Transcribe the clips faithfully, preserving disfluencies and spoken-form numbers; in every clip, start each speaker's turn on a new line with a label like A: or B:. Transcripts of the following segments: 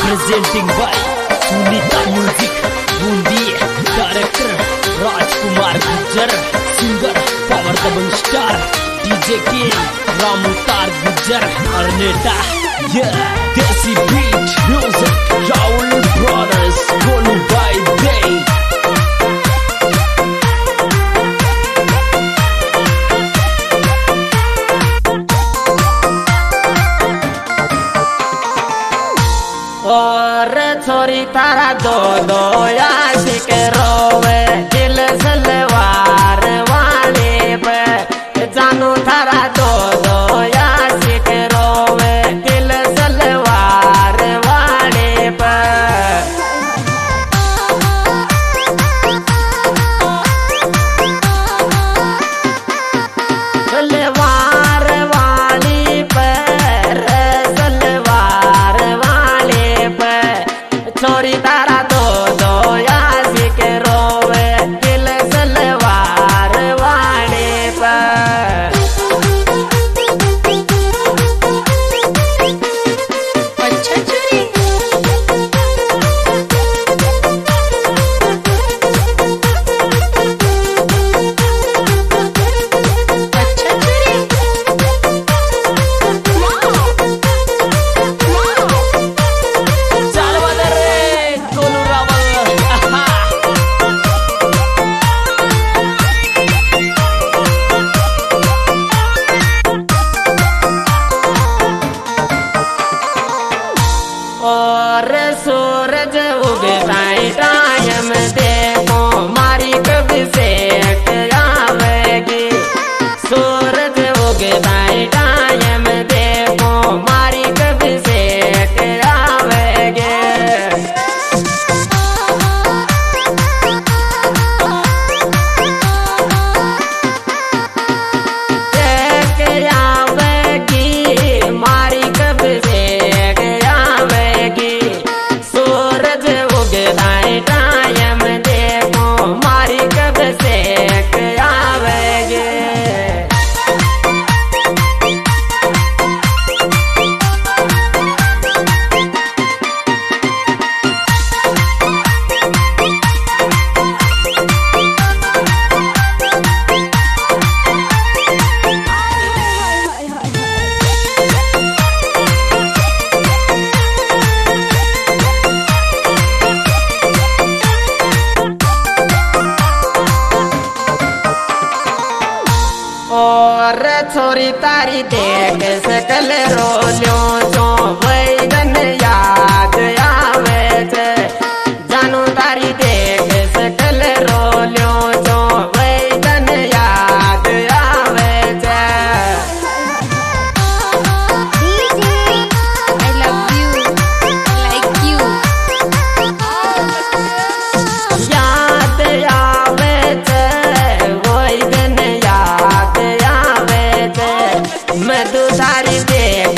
A: presenting by Sunita Music, Bundi, director Rajkumar Gujjar, singer Power Double Star, D J King, Ramutar Gujjar, Arneta, yeah, Desi Beat, music, Raul Brothers, Golu by Day.
B: और छोरी तारा दो दो आशिक रोवे दिल सलवार वाले पे जानू तारा दो दो आशिक रोवे दिल सलवार वाले पे सलवार वाली पे सलवार वाले पे छोरी तारा दो दो आशिक रोवे दिल सलवार वाले पे
C: अच्छा चुरी अच्छा चुरी
A: चल बदर रे गोलू रावल, आहा।
B: और सूरज उगता टाइम देखो मारी कब से आवेगी सूरज उगता टाइम देखो मारी कब से आवेगी देख आवेगी मारी कब से आवेगी सूरज उगता टाइम देखो मारी कब से आवेगी और छोरी तारी देख सकल रोलियों जो वैगन याद आवे छे जानू तारी देख सकल रोलियों जो वैगन याद आवे छे
C: I love you, like you.
B: याद आवे छे वैगन याद आवे छे मैं तू तारी देख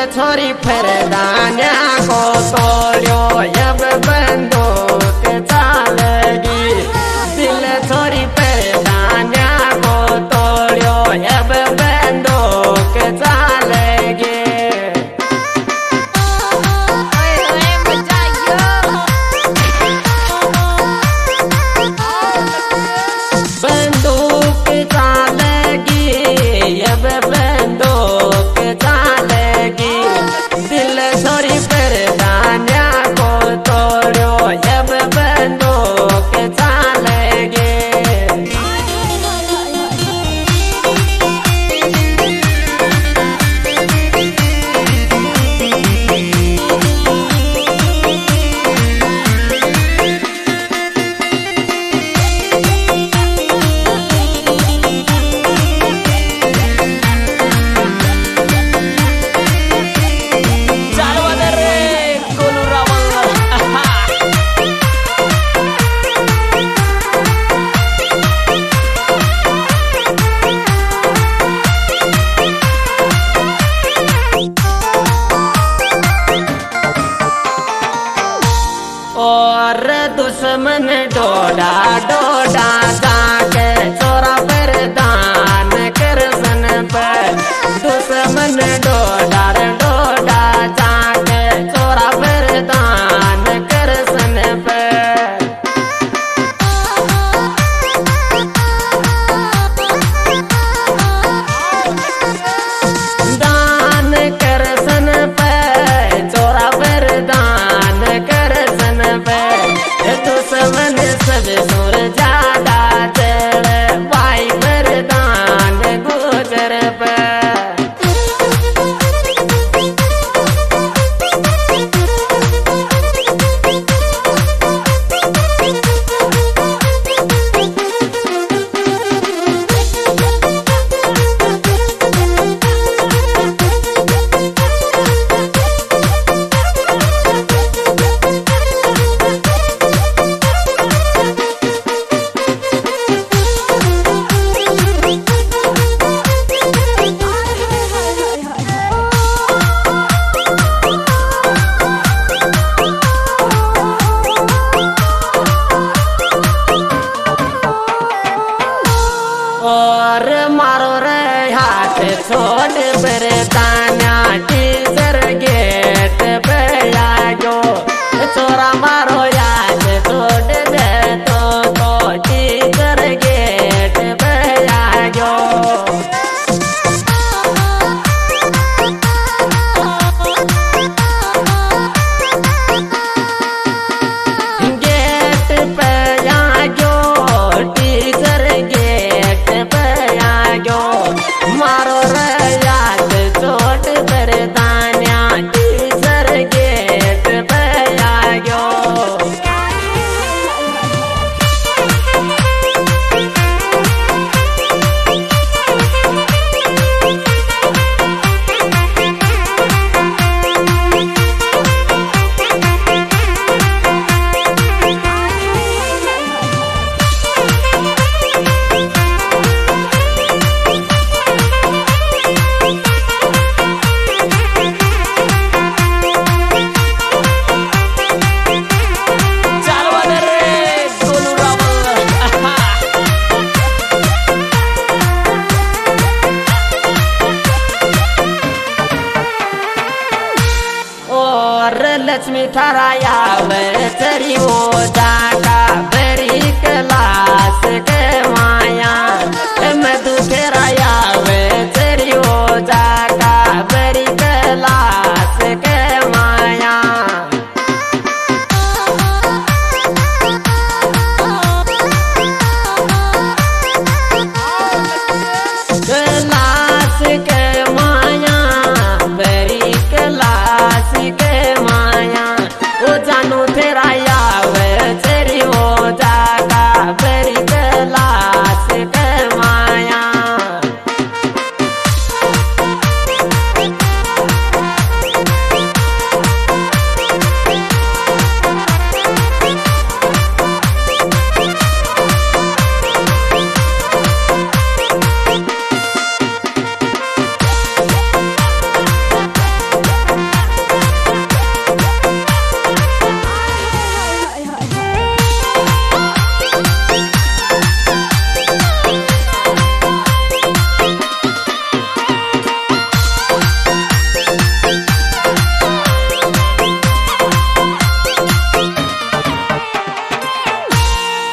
B: छोरी फिर दान्या को तोड़ो अब बंदूक चालेगी दिल छोरी फिर दान्या को तोड़ो अब बंदूक चालेगी बंदूक चालेगी अब बंदूक चालेगी दिल छोरी पर दान्या को तोड़ो अब बंदूक चालेगी
A: जालवादर रे कोलू रावल आहा
B: और दुश्मन डोडा डोडा जाके चोरा पर दान कर सन पर दुश्मन डोडा डोडा जाके चोरा पर दान कर सन पर दान कर सन पर चोरा पर दान कर सन पर दुश्मन सब सुर ज्यादा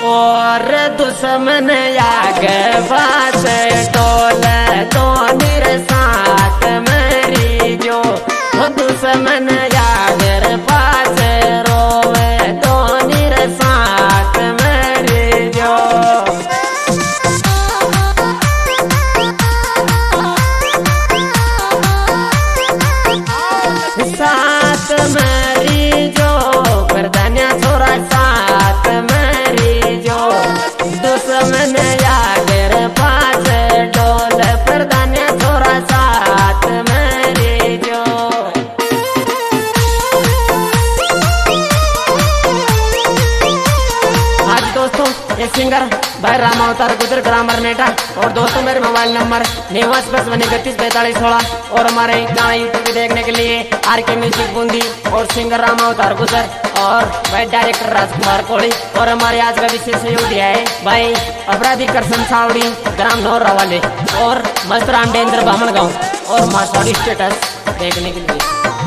B: और दुश्मन आगे बात टोल तो मेरे साथ मेरी जो दुश्मन आगे पास रोवे तो मेरे साथ मेरी जो साथ मेरी जो प्रधान्या छोरा साथ मेरी जो दुश्मन यागर पास डोल प्रधान्या छोरा साथ मेरी जो आज दोस्तों ये सिंगर भाई राम अवतार गुजर ग्रामर नेटा और दोस्तों मेरे मोबाइल नंबर निवास बस बने इकतीस पैंतालीस सोलह और हमारे गाना यूट्यूब पे देखने के लिए आर के म्यूजिक बूंदी और सिंगर राम अवतार गुजर और भाई डायरेक्टर राजकुमार कोहली और हमारे आज का विशेष सहयोग दिया है भाई अपराधी करसन सावड़ी ग्राम नौर रवाले और मस्तराम डेंद्र बामन गाँव और मास्टर स्टेटस देखने के लिए।